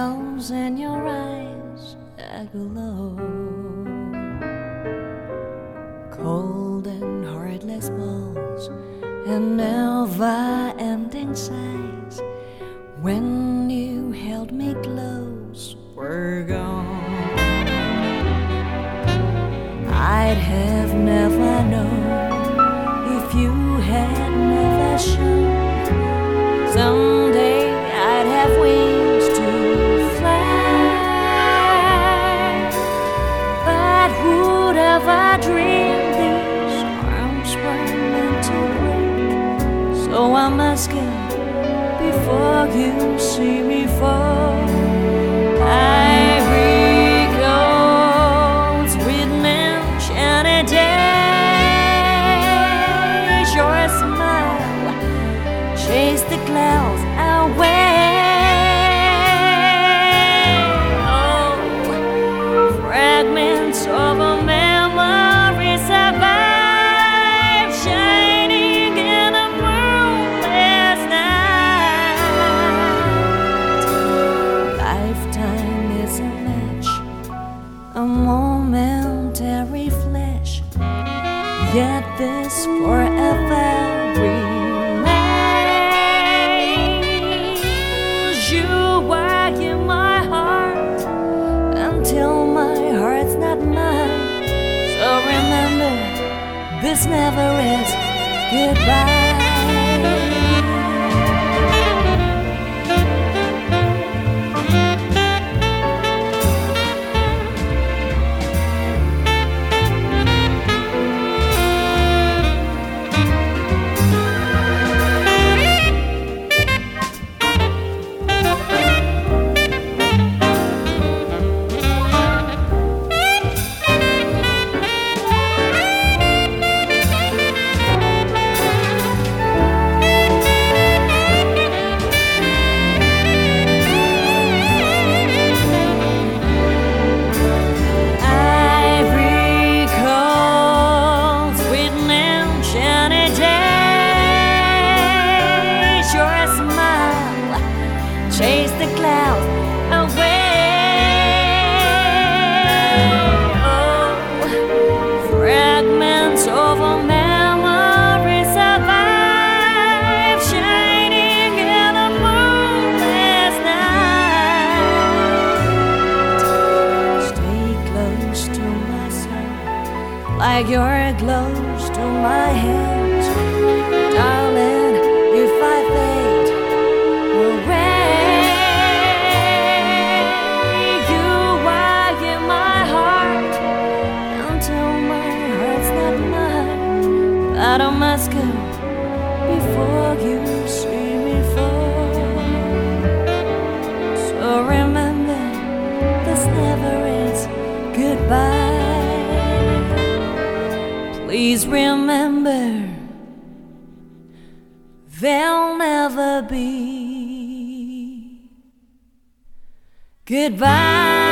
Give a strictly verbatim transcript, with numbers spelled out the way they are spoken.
close and your eyes aglow. Cold and heartless balls and never-ending sighs when you held me close were gone. I'd have never known if you had never shown. Someday I'd have wings to fly, but who'd ever dream these arms were meant to break? So I must go before you see me fall. Ivory cold, sweet enchanted days, your smile chase the clouds away. Oh, fragments of a memory survive, shining in a moonless night. Lifetime is a match, a momentary flash, yet this forever remains. You are in my heart until my heart's not mine. So remember, this never is goodbye. Chase the clouds away. Oh, fragments of a memory survive, shining in a moonless night. Stay close to my soul, like you're close to my hands, darling. If I fade away, but I must go before you see me fall. So remember, this never is goodbye. Please remember, there'll never be goodbye.